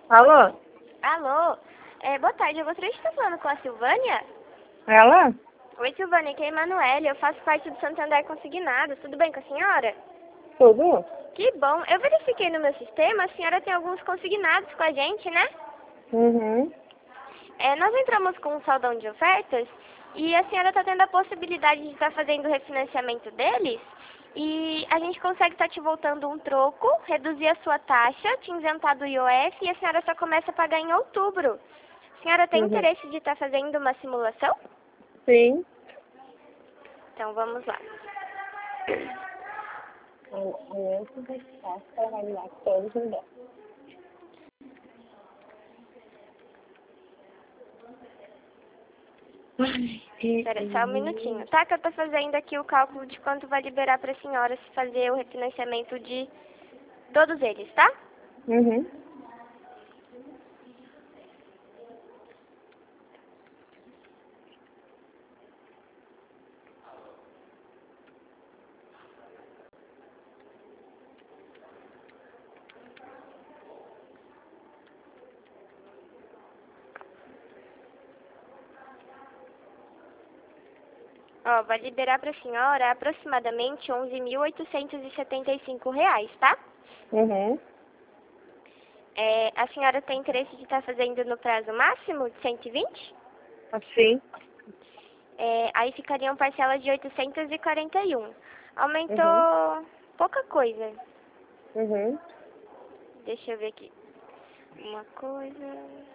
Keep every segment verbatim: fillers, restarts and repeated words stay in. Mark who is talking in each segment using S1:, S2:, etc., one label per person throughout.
S1: Alô?
S2: Alô? É, boa tarde, eu gostaria de estar falando com a Silvânia.
S1: Ela?
S2: Oi, Silvânia, aqui é a Emanuele, eu faço parte do Santander Consignados. Tudo bem com a senhora?
S1: Tudo?
S2: Que bom. Eu verifiquei no meu sistema, a senhora tem alguns consignados com a gente, né?
S1: Uhum.
S2: É, nós entramos com um saldão de ofertas e a senhora está tendo a possibilidade de estar fazendo o refinanciamento deles e a gente consegue estar te voltando um troco, reduzir a sua taxa, te isentar do I O F e a senhora só começa a pagar em outubro. A senhora tem
S1: Uhum.
S2: interesse de estar fazendo uma simulação?
S1: Sim.
S2: Então vamos lá.
S1: Amanhã você vai estar para validar todos os dados.
S2: Espera só um minutinho, tá? Que eu tô fazendo aqui o cálculo de quanto vai liberar para a senhora se fazer o refinanciamento de todos eles, tá?
S1: Uhum.
S2: Ó, vai liberar para a senhora aproximadamente onze mil oitocentos e setenta e cinco reais, tá?
S1: Uhum.
S2: É, a senhora tem interesse de estar fazendo no prazo máximo de cento e vinte?
S1: Assim.
S2: É, aí ficariam parcelas de oitocentos e quarenta e um. Aumentou
S1: Uhum.
S2: pouca coisa.
S1: Uhum.
S2: Deixa eu ver aqui. Uma coisa...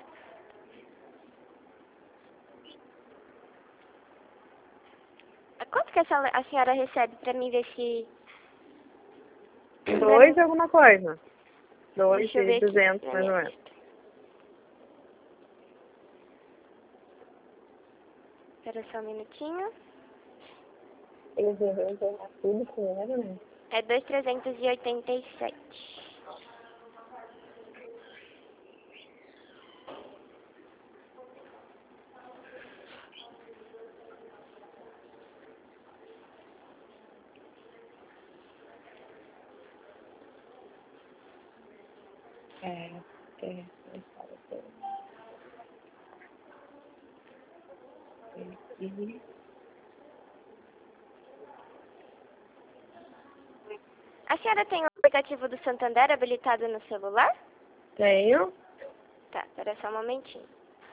S2: Quanto que essa, a senhora recebe para mim ver se...
S1: Dois alguma coisa. Dois
S2: Deixa eu
S1: e
S2: ver aqui
S1: duzentos,
S2: na
S1: mais ou
S2: minha
S1: menos.
S2: lista. Espera só um minutinho.
S1: Eles devem pegar tudo primeiro, né?
S2: É dois mil trezentos e oitenta e sete.
S1: É. É. Uhum.
S2: A senhora tem o aplicativo do Santander habilitado no celular?
S1: Tenho.
S2: Tá, espera só um momentinho.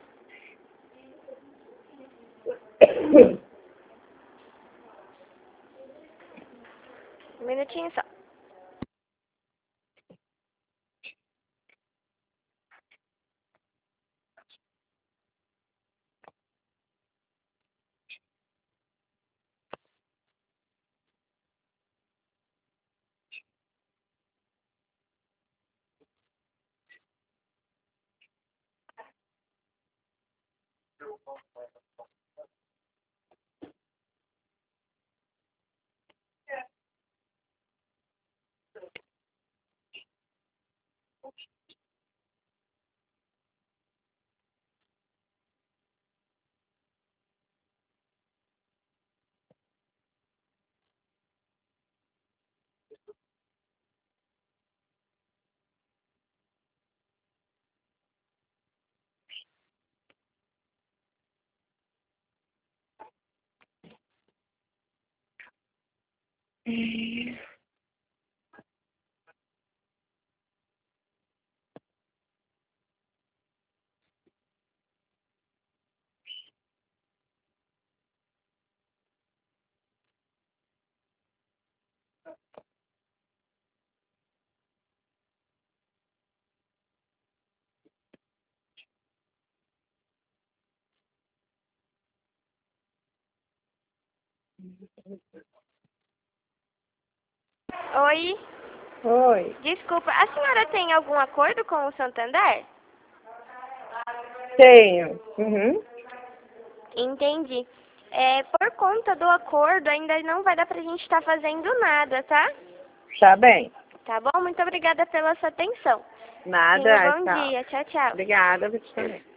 S2: Um minutinho só. Oi?
S1: Oi.
S2: Desculpa, a senhora tem algum acordo com o Santander?
S1: Tenho. Uhum.
S2: Entendi. É, por conta do acordo, ainda não vai dar pra gente estar fazendo nada, tá?
S1: Tá bem.
S2: Tá bom? Muito obrigada pela sua atenção. Tenha um
S1: Nada,
S2: bom
S1: tchau.
S2: dia. Tchau, tchau.
S1: Obrigada, você também.